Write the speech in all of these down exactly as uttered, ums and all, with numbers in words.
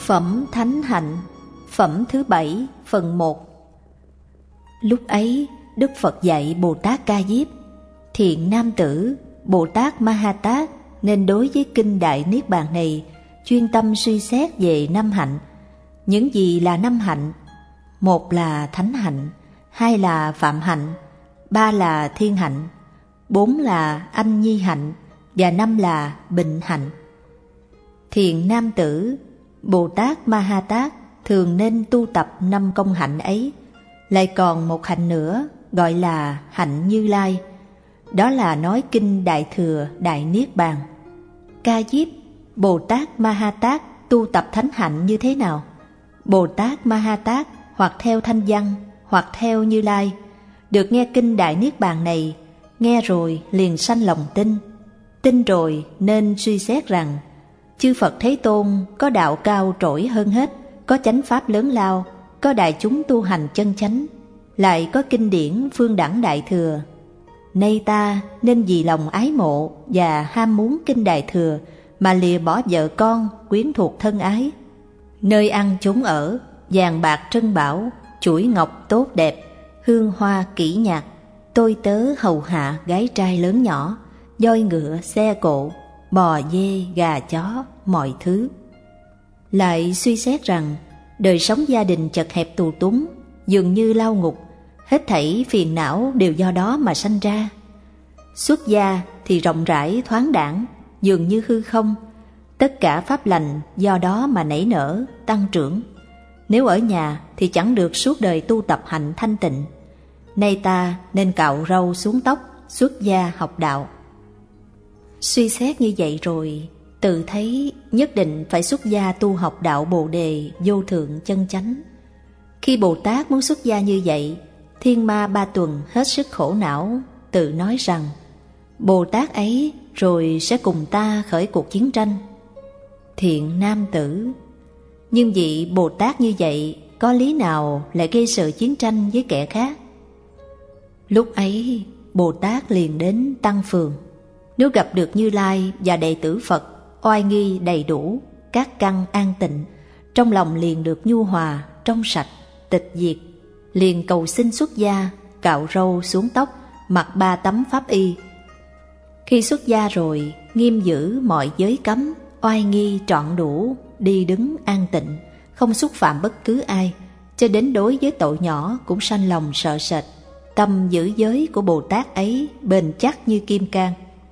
Phẩm Thánh Hạnh, phẩm thứ bảy, phần một. Lúc ấy, Đức Phật dạy Bồ Tát Ca Diếp: thiện nam tử, Bồ Tát Ma Ha Tát nên đối với kinh Đại Niết Bàn này chuyên tâm suy xét về năm hạnh. Những gì là năm hạnh? Một là thánh hạnh, hai là phạm hạnh, ba là thiên hạnh, bốn là anh nhi hạnh và năm là bình hạnh. Thiện nam tử, Bồ Tát Ma Ha Tát thường nên tu tập năm công hạnh ấy. Lại còn một hạnh nữa gọi là hạnh Như Lai. Đó là nói kinh Đại Thừa Đại Niết Bàn. Ca Diếp, Bồ Tát Ma Ha Tát tu tập thánh hạnh như thế nào? Bồ Tát Ma Ha Tát hoặc theo thanh văn, hoặc theo Như Lai, được nghe kinh Đại Niết Bàn này, nghe rồi liền sanh lòng tin. Tin rồi nên suy xét rằng chư Phật Thế Tôn có đạo cao trỗi hơn hết, có chánh pháp lớn lao, có đại chúng tu hành chân chánh, lại có kinh điển phương đẳng Đại Thừa. Nay ta nên vì lòng ái mộ và ham muốn kinh Đại Thừa mà lìa bỏ vợ con, quyến thuộc thân ái. Nơi ăn chốn ở, vàng bạc trân bảo, chuỗi ngọc tốt đẹp, hương hoa kỹ nhạc, tôi tớ hầu hạ gái trai lớn nhỏ, voi ngựa xe cộ, bò dê gà chó, mọi thứ. Lại suy xét rằng đời sống gia đình chật hẹp tù túng, dường như lao ngục, hết thảy phiền não đều do đó mà sanh ra. Xuất gia thì rộng rãi thoáng đãng, dường như hư không, tất cả pháp lành do đó mà nảy nở, tăng trưởng. Nếu ở nhà thì chẳng được suốt đời tu tập hạnh thanh tịnh. Nay ta nên cạo râu xuống tóc, xuất gia học đạo. Suy xét như vậy rồi, tự thấy nhất định phải xuất gia tu học đạo Bồ Đề vô thượng chân chánh. Khi Bồ Tát muốn xuất gia như vậy, Thiên Ma Ba Tuần hết sức khổ não, tự nói rằng Bồ Tát ấy rồi sẽ cùng ta khởi cuộc chiến tranh. Thiện nam tử, nhưng vị Bồ Tát như vậy có lý nào lại gây sự chiến tranh với kẻ khác? Lúc ấy Bồ Tát liền đến Tăng Phường. Nếu gặp được Như Lai và đệ tử Phật oai nghi đầy đủ, các căn an tịnh, trong lòng liền được nhu hòa, trong sạch, tịch diệt, liền cầu xin xuất gia, cạo râu xuống tóc, mặc ba tấm pháp y. Khi xuất gia rồi, nghiêm giữ mọi giới cấm, oai nghi trọn đủ, đi đứng an tịnh, không xúc phạm bất cứ ai, cho đến đối với tội nhỏ cũng sanh lòng sợ sệt. Tâm giữ giới của Bồ Tát ấy bền chắc như kim cang.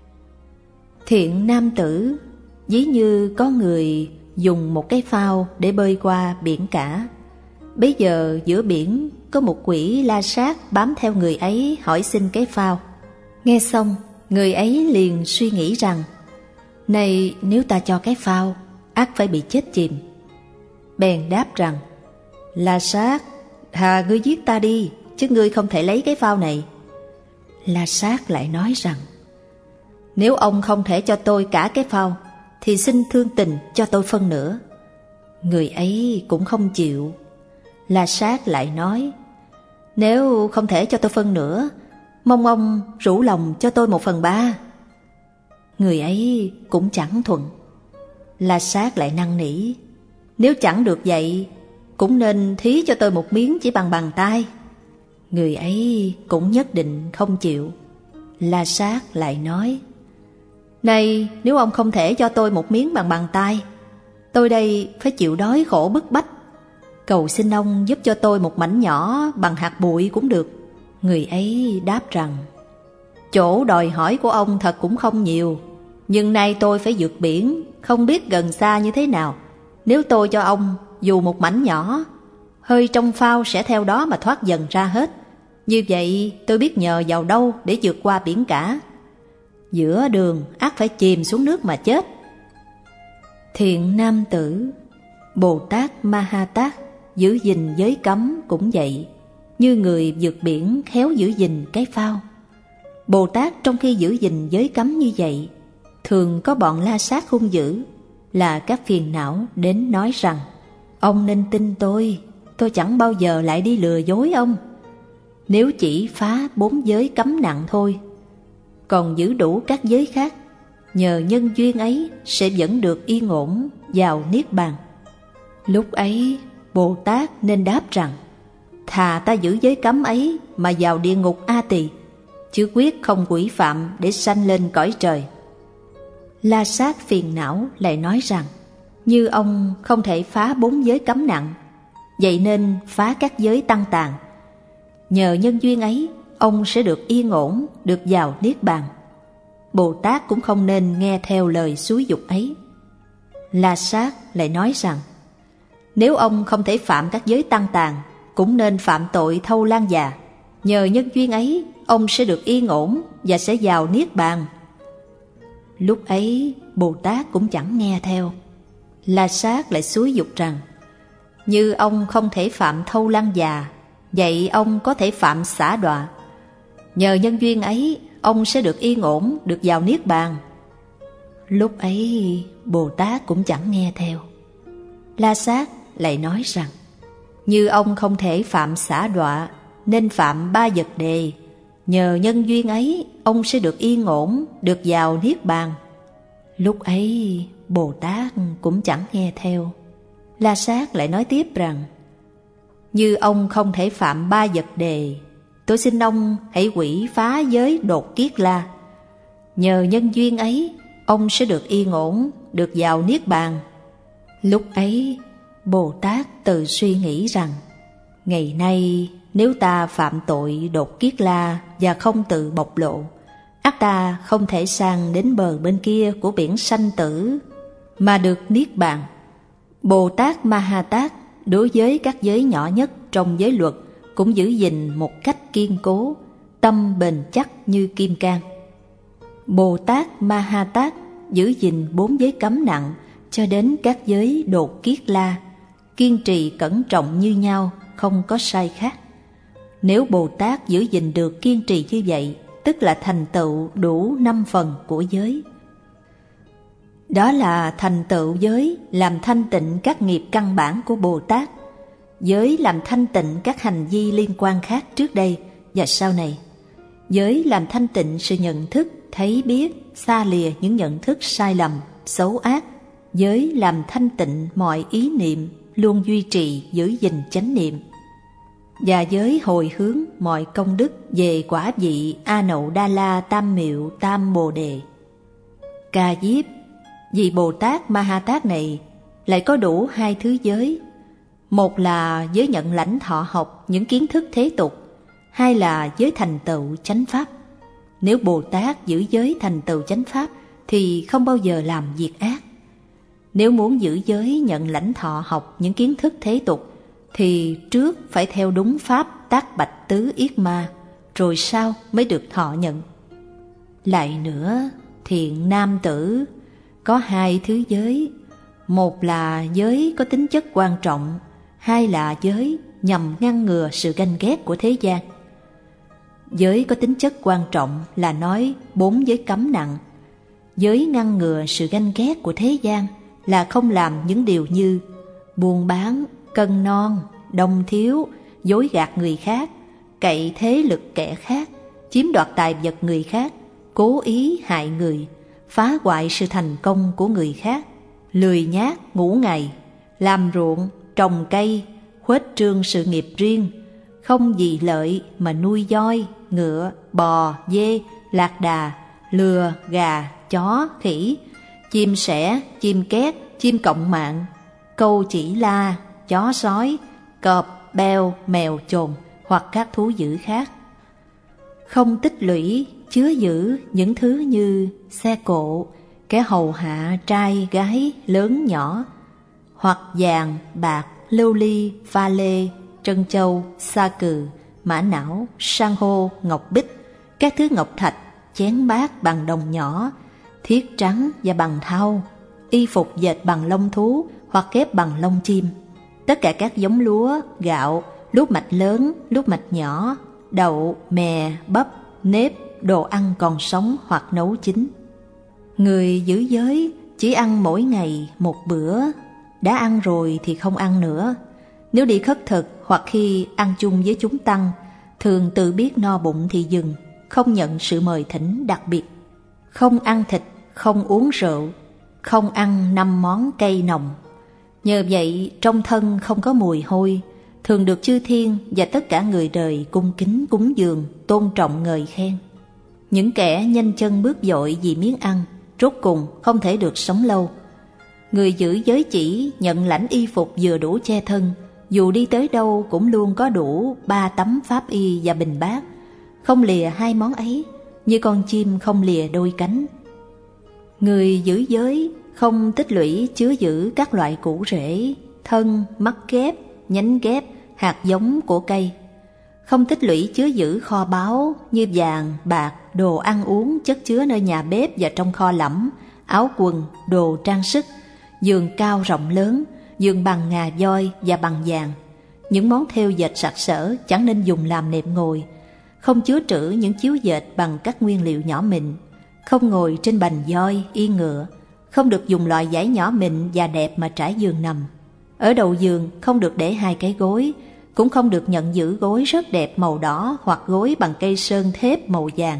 Thiện nam tử, ví như có người dùng một cái phao để bơi qua biển cả. Bấy giờ giữa biển có một quỷ la sát bám theo người ấy hỏi xin cái phao. Nghe xong, người ấy liền suy nghĩ rằng này, nếu ta cho cái phao, ắt phải bị chết chìm. Bèn đáp rằng: La sát, thà ngươi giết ta đi, chứ ngươi không thể lấy cái phao này. La sát lại nói rằng: Nếu ông không thể cho tôi cả cái phao, thì xin thương tình cho tôi phân nửa. Người ấy cũng không chịu. La sát lại nói: Nếu không thể cho tôi phân nửa, mong ông rủ lòng cho tôi một phần ba. Người ấy cũng chẳng thuận. La sát lại năn nỉ: Nếu chẳng được vậy, cũng nên thí cho tôi một miếng chỉ bằng bàn tay. Người ấy cũng nhất định không chịu. La sát lại nói: Này, nếu ông không thể cho tôi một miếng bằng bàn tay, tôi đây phải chịu đói khổ bức bách. Cầu xin ông giúp cho tôi một mảnh nhỏ bằng hạt bụi cũng được. Người ấy đáp rằng: Chỗ đòi hỏi của ông thật cũng không nhiều, nhưng nay tôi phải vượt biển, không biết gần xa như thế nào. Nếu tôi cho ông dù một mảnh nhỏ, hơi trong phao sẽ theo đó mà thoát dần ra hết. Như vậy tôi biết nhờ vào đâu để vượt qua biển cả. Giữa đường ắt phải chìm xuống nước mà chết. Thiện nam tử, Bồ Tát Ma Ha Tát giữ gìn giới cấm cũng vậy, như người vượt biển khéo giữ gìn cái phao. Bồ Tát trong khi giữ gìn giới cấm như vậy, thường có bọn la sát hung dữ, là các phiền não đến nói rằng: Ông nên tin tôi, tôi chẳng bao giờ lại đi lừa dối ông. Nếu chỉ phá bốn giới cấm nặng thôi, còn giữ đủ các giới khác, nhờ nhân duyên ấy sẽ vẫn được yên ổn vào Niết Bàn. Lúc ấy Bồ Tát nên đáp rằng: thà ta giữ giới cấm ấy mà vào địa ngục A Tỳ, chứ quyết không quỷ phạm để sanh lên cõi trời. La Sát phiền não lại nói rằng: như ông không thể phá bốn giới cấm nặng, vậy nên phá các giới tăng tàn. Nhờ nhân duyên ấy, ông sẽ được yên ổn, được vào Niết Bàn. Bồ Tát cũng không nên nghe theo lời xúi giục ấy. La Sát lại nói rằng: nếu ông không thể phạm các giới tăng tàn, cũng nên phạm tội thâu lan già. Nhờ nhân duyên ấy, ông sẽ được yên ổn và sẽ vào Niết Bàn. Lúc ấy Bồ Tát cũng chẳng nghe theo. La Sát lại xúi giục rằng: như ông không thể phạm thâu lan già, vậy ông có thể phạm xả đọa. Nhờ nhân duyên ấy, ông sẽ được yên ổn, được vào Niết Bàn. Lúc ấy Bồ Tát cũng chẳng nghe theo. La Sát lại nói rằng: như ông không thể phạm xả đọa, nên phạm ba vật đề. Nhờ nhân duyên ấy, ông sẽ được yên ổn, được vào Niết Bàn. Lúc ấy Bồ Tát cũng chẳng nghe theo. La Sát lại nói tiếp rằng: như ông không thể phạm ba vật đề, tôi xin ông hãy quỷ phá giới đột kiết la. Nhờ nhân duyên ấy, ông sẽ được yên ổn, được vào Niết Bàn. Lúc ấy Bồ Tát tự suy nghĩ rằng: ngày nay nếu ta phạm tội đột kiết la và không tự bộc lộ, ắt ta không thể sang đến bờ bên kia của biển sanh tử mà được Niết Bàn. Bồ Tát Ma Ha Tát đối với các giới nhỏ nhất trong giới luật cũng giữ gìn một cách kiên cố, tâm bền chắc như kim cang. Bồ Tát Ma Ha Tát giữ gìn bốn giới cấm nặng cho đến các giới đột kiết la, kiên trì cẩn trọng như nhau, không có sai khác. Nếu Bồ Tát giữ gìn được kiên trì như vậy, tức là thành tựu đủ năm phần của giới. Đó là thành tựu giới làm thanh tịnh các nghiệp căn bản của Bồ Tát, giới làm thanh tịnh các hành vi liên quan khác trước đây và sau này, giới làm thanh tịnh sự nhận thức, thấy biết, xa lìa những nhận thức sai lầm, xấu ác, giới làm thanh tịnh mọi ý niệm, luôn duy trì giữ gìn chánh niệm, và giới hồi hướng mọi công đức về quả vị A Nậu Đa La Tam Miệu Tam Bồ Đề. Ca Diếp, vì Bồ Tát Ma Ha Tát này lại có đủ hai thứ giới. Một là giới nhận lãnh thọ học những kiến thức thế tục, hai là giới thành tựu chánh pháp. Nếu Bồ Tát giữ giới thành tựu chánh pháp thì không bao giờ làm việc ác. Nếu muốn giữ giới nhận lãnh thọ học những kiến thức thế tục thì trước phải theo đúng pháp tác bạch tứ yết ma, rồi sau mới được thọ nhận. Lại nữa, thiện nam tử, có hai thứ giới. Một là giới có tính chất quan trọng, hai là giới nhằm ngăn ngừa sự ganh ghét của thế gian. Giới có tính chất quan trọng là nói bốn giới cấm nặng. Giới ngăn ngừa sự ganh ghét của thế gian là không làm những điều như buôn bán, cân non, đồng thiếu, dối gạt người khác, cậy thế lực kẻ khác, chiếm đoạt tài vật người khác, cố ý hại người, phá hoại sự thành công của người khác, lười nhác ngủ ngày, làm ruộng, trồng cây, khuếch trương sự nghiệp riêng, không vì lợi mà nuôi voi, ngựa, bò, dê, lạc đà, lừa, gà, chó, khỉ, chim sẻ, chim két, chim cộng mạng, câu chỉ la, chó sói, cọp, beo, mèo, chồn hoặc các thú dữ khác. Không tích lũy, chứa giữ những thứ như xe cộ, kẻ hầu hạ trai gái lớn nhỏ, hoặc vàng, bạc, lưu ly, pha lê, trân châu, sa cừ, mã não, san hô, ngọc bích, các thứ ngọc thạch, chén bát bằng đồng nhỏ, thiết trắng và bằng thau, y phục dệt bằng lông thú hoặc ghép bằng lông chim, tất cả các giống lúa, gạo, lúa mạch lớn, lúa mạch nhỏ, đậu, mè, bắp, nếp, đồ ăn còn sống hoặc nấu chín. Người giữ giới chỉ ăn mỗi ngày một bữa, đã ăn rồi thì không ăn nữa. Nếu đi khất thực hoặc khi ăn chung với chúng tăng, thường tự biết no bụng thì dừng, không nhận sự mời thỉnh đặc biệt. Không ăn thịt, không uống rượu, không ăn năm món cay nồng. Nhờ vậy trong thân không có mùi hôi, thường được chư thiên và tất cả người đời cung kính cúng dường, tôn trọng ngợi khen. Những kẻ nhanh chân bước vội vì miếng ăn, rốt cùng không thể được sống lâu. Người giữ giới chỉ nhận lãnh y phục vừa đủ che thân, dù đi tới đâu cũng luôn có đủ ba tấm pháp y và bình bát, không lìa hai món ấy, như con chim không lìa đôi cánh. Người giữ giới không tích lũy chứa giữ các loại củ rễ, thân, mắt ghép, nhánh ghép, hạt giống của cây. Không tích lũy chứa giữ kho báu như vàng, bạc, đồ ăn uống chất chứa nơi nhà bếp và trong kho lẫm, áo quần, đồ trang sức, giường cao rộng lớn, giường bằng ngà voi và bằng vàng. Những món thêu dệt sặc sỡ chẳng nên dùng làm nệm ngồi. Không chứa trữ những chiếu dệt bằng các nguyên liệu nhỏ mịn. Không ngồi trên bành voi, yên ngựa. Không được dùng loại vải nhỏ mịn và đẹp mà trải giường nằm. Ở đầu giường không được để hai cái gối, cũng không được nhận giữ gối rất đẹp màu đỏ hoặc gối bằng cây sơn thép màu vàng.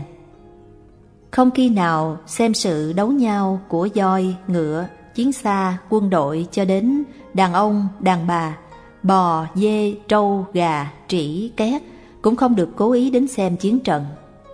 Không khi nào xem sự đấu nhau của voi, ngựa, chiến xa, quân đội cho đến đàn ông, đàn bà, bò, dê, trâu, gà, trĩ, két cũng không được cố ý đến xem chiến trận.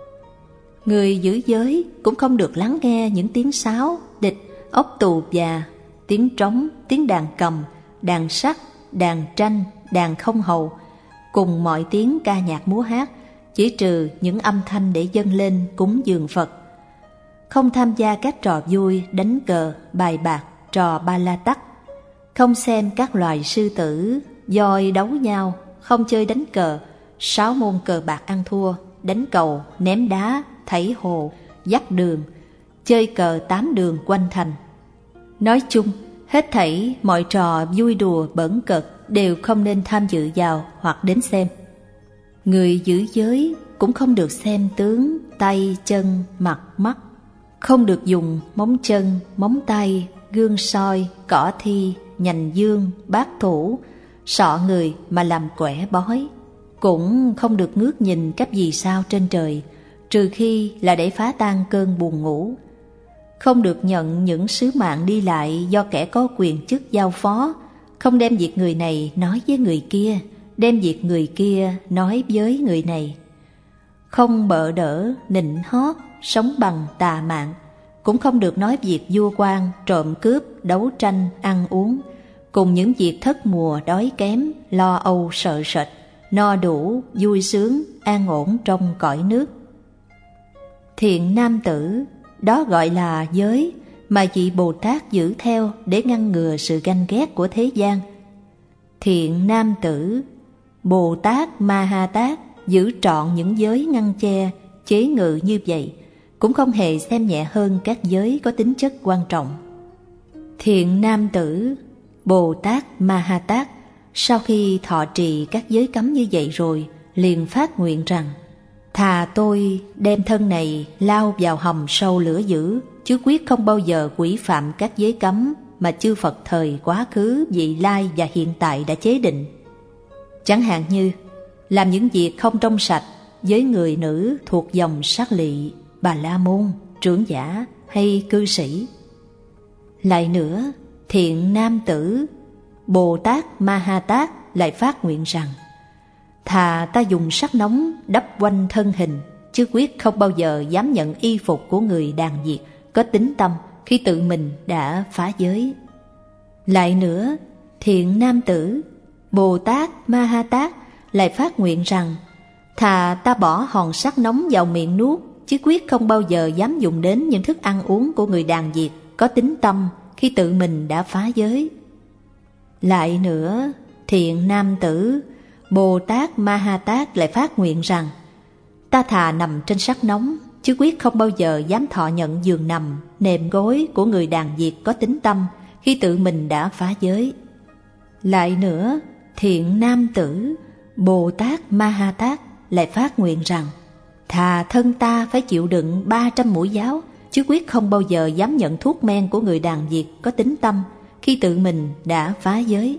Người giữ giới cũng không được lắng nghe những tiếng sáo, địch, ốc tù và tiếng trống, tiếng đàn cầm, đàn sắt, đàn tranh, đàn không hầu, cùng mọi tiếng ca nhạc múa hát, chỉ trừ những âm thanh để dâng lên cúng dường Phật. Không tham gia các trò vui, đánh cờ, bài bạc, trò ba la tắc. Không xem các loài sư tử, voi đấu nhau, không chơi đánh cờ, sáu môn cờ bạc ăn thua, đánh cầu, ném đá, thảy hồ, dắt đường, chơi cờ tám đường quanh thành. Nói chung, hết thảy mọi trò vui đùa bỡn cợt đều không nên tham dự vào hoặc đến xem. Người giữ giới cũng không được xem tướng, tay, chân, mặt, mắt. Không được dùng móng chân, móng tay, gương soi, cỏ thi, nhành dương, bát thủ, sọ người mà làm quẻ bói. Cũng không được ngước nhìn các vì sao trên trời, trừ khi là để phá tan cơn buồn ngủ. Không được nhận những sứ mạng đi lại do kẻ có quyền chức giao phó. Không đem việc người này nói với người kia, đem việc người kia nói với người này. Không bợ đỡ, nịnh hót, sống bằng tà mạng. Cũng không được nói việc vua quan, trộm cướp, đấu tranh, ăn uống, cùng những việc thất mùa đói kém, lo âu sợ sệt, no đủ, vui sướng, an ổn trong cõi nước. Thiện nam tử, đó gọi là giới mà vị Bồ Tát giữ theo để ngăn ngừa sự ganh ghét của thế gian. Thiện nam tử, Bồ Tát Ma Ha Tát giữ trọn những giới ngăn che, chế ngự như vậy, cũng không hề xem nhẹ hơn các giới có tính chất quan trọng. Thiện nam tử, Bồ Tát Ma Ha Tát sau khi thọ trì các giới cấm như vậy rồi, liền phát nguyện rằng: thà tôi đem thân này lao vào hầm sâu lửa dữ, chứ quyết không bao giờ quỷ phạm các giới cấm mà chư Phật thời quá khứ, vị lai và hiện tại đã chế định. Chẳng hạn như làm những việc không trong sạch với người nữ thuộc dòng sát lị, Bà La Môn, trưởng giả hay cư sĩ. Lại nữa, thiện nam tử, Bồ Tát Ma Ha Tát lại phát nguyện rằng: thà ta dùng sắt nóng đắp quanh thân hình, chứ quyết không bao giờ dám nhận y phục của người đàn diệt có tính tâm khi tự mình đã phá giới. Lại nữa, thiện nam tử, Bồ Tát Ma Ha Tát lại phát nguyện rằng: thà ta bỏ hòn sắt nóng vào miệng nuốt, chứ quyết không bao giờ dám dùng đến những thức ăn uống của người đàn diệt có tính tâm khi tự mình đã phá giới. Lại nữa, thiện nam tử, Bồ Tát Ma Ha Tát lại phát nguyện rằng: ta thà nằm trên sắt nóng, chứ quyết không bao giờ dám thọ nhận giường nằm, nệm gối của người đàn diệt có tính tâm khi tự mình đã phá giới. Lại nữa, thiện nam tử, Bồ Tát Ma Ha Tát lại phát nguyện rằng: thà thân ta phải chịu đựng ba trăm mũi giáo, chứ quyết không bao giờ dám nhận thuốc men của người đàn diệt có tính tâm khi tự mình đã phá giới.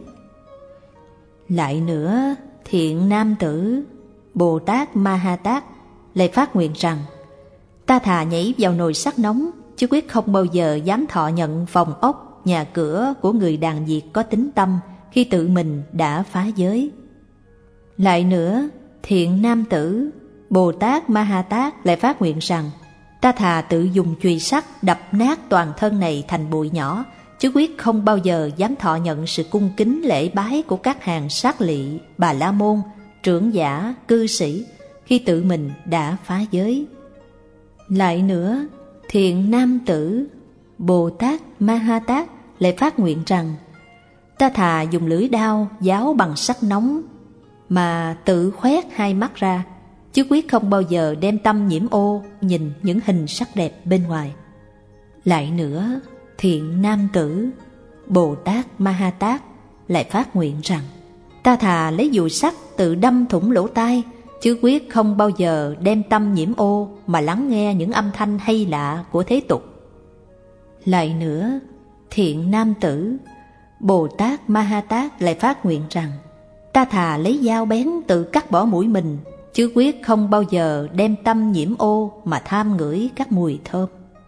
Lại nữa, thiện nam tử, Bồ Tát Ma Ha Tát lại phát nguyện rằng: ta thà nhảy vào nồi sắt nóng, chứ quyết không bao giờ dám thọ nhận phòng ốc, nhà cửa của người đàn Việt có tín tâm khi tự mình đã phá giới. Lại nữa, thiện nam tử Bồ Tát Ma Ha Tát lại phát nguyện rằng: ta thà tự dùng chùy sắt đập nát toàn thân này thành bụi nhỏ, chứ quyết không bao giờ dám thọ nhận sự cung kính lễ bái của các hàng sát lị, bà la môn, trưởng giả, cư sĩ khi tự mình đã phá giới. Lại nữa, thiện nam tử Bồ Tát Ma Ha Tát lại phát nguyện rằng: ta thà dùng lưỡi đao giáo bằng sắt nóng mà tự khoét hai mắt ra, chứ quyết không bao giờ đem tâm nhiễm ô nhìn những hình sắc đẹp bên ngoài. Lại nữa, thiện nam tử Bồ Tát Ma Ha Tát lại phát nguyện rằng: ta thà lấy dùi sắt tự đâm thủng lỗ tai, chứ quyết không bao giờ đem tâm nhiễm ô mà lắng nghe những âm thanh hay lạ của thế tục. Lại nữa, thiện nam tử Bồ Tát Ma Ha Tát lại phát nguyện rằng: ta thà lấy dao bén tự cắt bỏ mũi mình, chứ quyết không bao giờ đem tâm nhiễm ô mà tham ngửi các mùi thơm.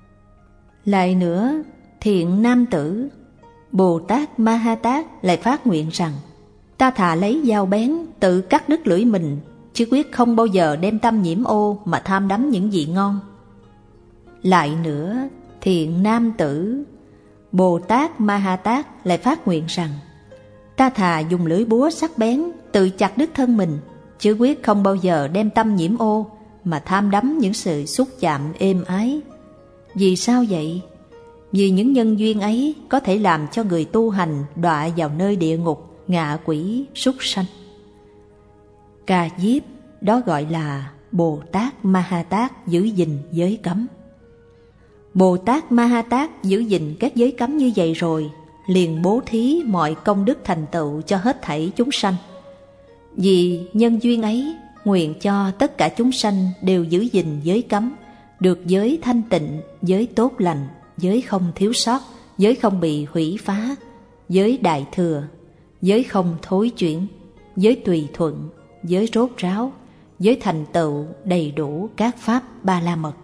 Lại nữa, thiện nam tử Bồ Tát Ma Ha Tát lại phát nguyện rằng: ta thà lấy dao bén tự cắt đứt lưỡi mình, chứ quyết không bao giờ đem tâm nhiễm ô mà tham đắm những vị ngon. Lại nữa, thiện nam tử Bồ Tát Ma Ha Tát lại phát nguyện rằng: ta thà dùng lưỡi búa sắc bén tự chặt đứt thân mình, chứ quyết không bao giờ đem tâm nhiễm ô mà tham đắm những sự xúc chạm êm ái. Vì sao vậy? Vì những nhân duyên ấy có thể làm cho người tu hành đọa vào nơi địa ngục, ngạ quỷ, súc sanh. Ca diếp đó gọi là Bồ Tát Ma Ha Tát giữ gìn giới cấm. Bồ Tát Ma Ha Tát giữ gìn các giới cấm như vậy rồi, liền bố thí mọi công đức thành tựu cho hết thảy chúng sanh. Vì nhân duyên ấy, nguyện cho tất cả chúng sanh đều giữ gìn giới cấm, được giới thanh tịnh, giới tốt lành, giới không thiếu sót, giới không bị hủy phá, giới đại thừa, giới không thối chuyển, giới tùy thuận, giới rốt ráo, giới thành tựu đầy đủ các pháp ba la mật.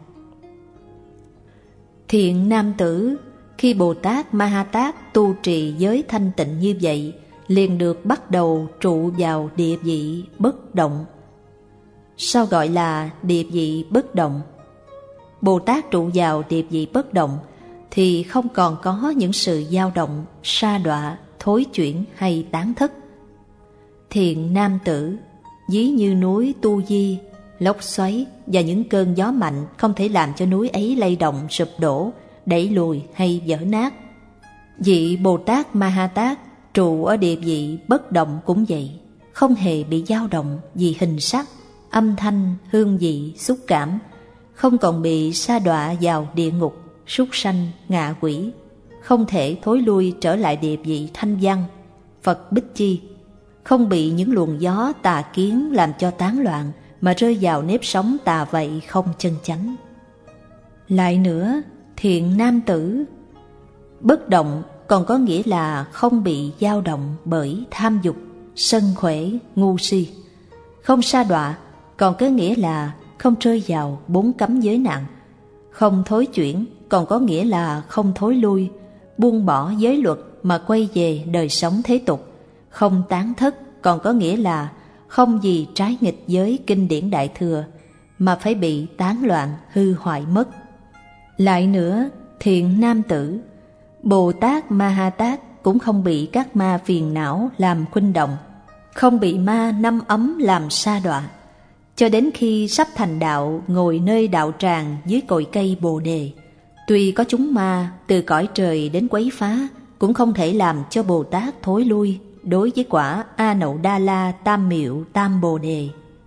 Thiện nam tử khi Bồ Tát Ma Ha Tát tu trì giới thanh tịnh như vậy, liền được bắt đầu trụ vào địa vị bất động. Sao gọi là địa vị bất động? Bồ Tát trụ vào địa vị bất động thì không còn có những sự dao động, sa đọa, thối chuyển hay tán thất. Thiện nam tử ví như núi Tu Di, lốc xoáy và những cơn gió mạnh không thể làm cho núi ấy lay động, sụp đổ, đẩy lùi hay vỡ nát. Vị Bồ Tát Ma Ha Tát trụ ở địa vị bất động cũng vậy, không hề bị dao động vì hình sắc, âm thanh, hương vị, xúc cảm, không còn bị sa đọa vào địa ngục, súc sanh, ngạ quỷ, không thể thối lui trở lại địa vị thanh văn, Phật Bích Chi, không bị những luồng gió tà kiến làm cho tán loạn mà rơi vào nếp sống tà vậy không chân chánh. Lại nữa, thiện nam tử bất động còn có nghĩa là không bị dao động bởi tham dục, sân khỏe, ngu si. Không sa đọa còn có nghĩa là không rơi vào bốn cấm giới nặng. Không thối chuyển còn có nghĩa là không thối lui, buông bỏ giới luật mà quay về đời sống thế tục. Không tán thất còn có nghĩa là không gì trái nghịch với kinh điển Đại Thừa mà phải bị tán loạn, hư hoại mất. Lại nữa, thiện nam tử Bồ Tát Ma Ha Tát cũng không bị các ma phiền não làm khuynh động, không bị ma năm ấm làm sa đọa, cho đến khi sắp thành đạo ngồi nơi đạo tràng dưới cội cây Bồ Đề. Tuy có chúng ma từ cõi trời đến quấy phá, cũng không thể làm cho Bồ Tát thối lui đối với quả A Nậu Đa La Tam Miệu Tam Bồ Đề.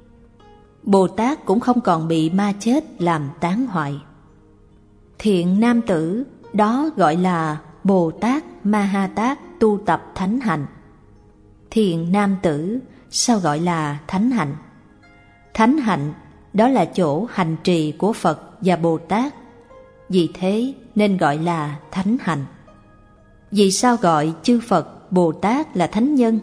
Bồ Tát cũng không còn bị ma chết làm tán hoại. Thiện nam tử đó gọi là Bồ Tát Ma Ha Tát tu tập thánh hạnh. Thiện nam tử sao gọi là thánh hạnh? Thánh hạnh đó là chỗ hành trì của Phật và Bồ Tát, vì thế nên gọi là thánh hạnh. Vì sao gọi chư Phật, Bồ Tát là thánh nhân?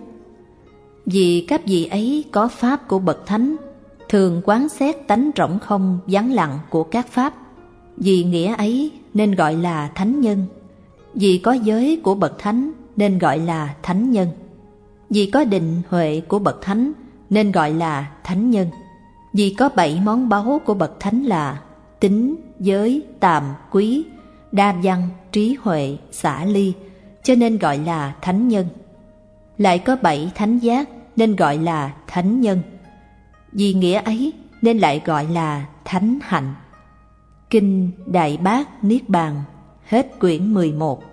Vì các vị ấy có pháp của bậc thánh, thường quán xét tánh rỗng không vắng lặng của các pháp. Vì nghĩa ấy nên gọi là thánh nhân. Vì có giới của bậc thánh nên gọi là thánh nhân. Vì có định huệ của bậc thánh nên gọi là thánh nhân. Vì có bảy món báu của bậc thánh là tín, giới, tàm, quý, đa văn, trí huệ, xả ly, cho nên gọi là thánh nhân. Lại có bảy thánh giác nên gọi là thánh nhân. Vì nghĩa ấy nên lại gọi là thánh hạnh. Kinh Đại Bát Niết Bàn. Hết quyển mười một.